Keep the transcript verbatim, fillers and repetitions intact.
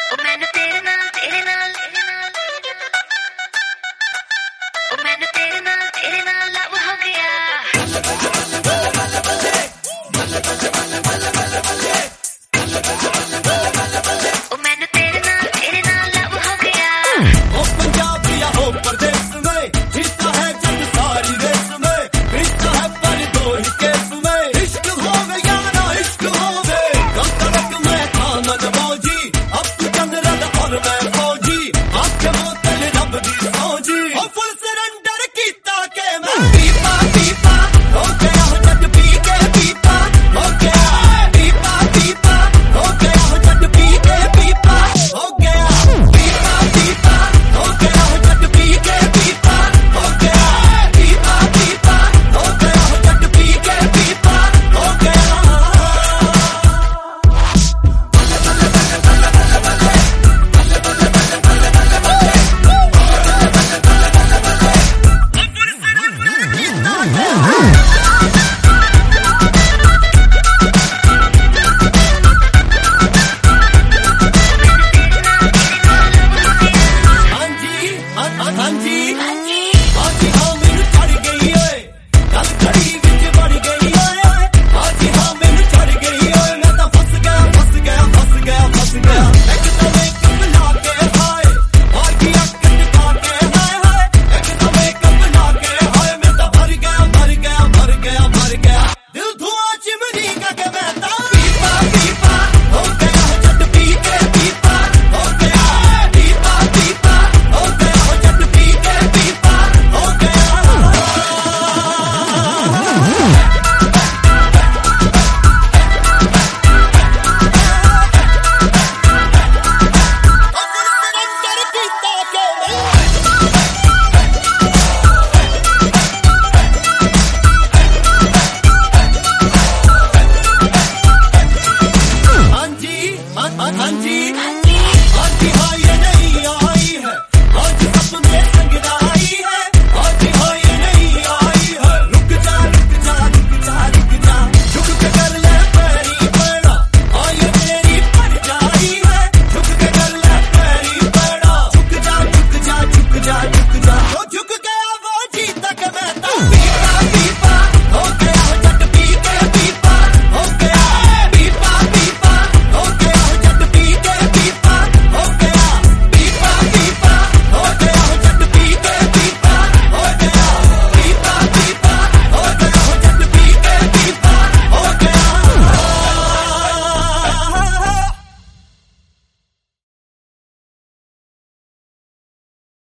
ओ मैनू तेरे नाल तेरे नाल ओ मैनू तेरे नाल तेरे नाल लव हो गया। ओ मैनू तेरे नाल तेरे नाल लव हो गया। ओ पंजाब या हो परदेस में जीता है जग सारी रेस में, रिश्ता है पर दो ही केस में। इश्क हो गया ना इश्क हो गए, कब तक मैं था मनमौजी, अब तू चंद्रन और मैं फौजी। आंखें बोतल रब दी सौजी, ओ फुल सरेंडर कीता के मैं पीपा पीपा हो गया हूं जट पी के पीपा हो गया। पीपा पीपा हो गया हूं जट पी के पीपा हो गया। पीपा पीपा हो गया हूं जट पी के पीपा हो गया। पीपा पीपा हो गया हूं जट पी के पीपा हो गया। हाँ जी हाँ जी हाँ मैनू चढ़ गई ओए, गल घड़ी विच बढ़ गई ओए। हाँ जी हाँ मैनू चढ़ गई ओए, मैं तां फस गया फस गया फस गया फस गया।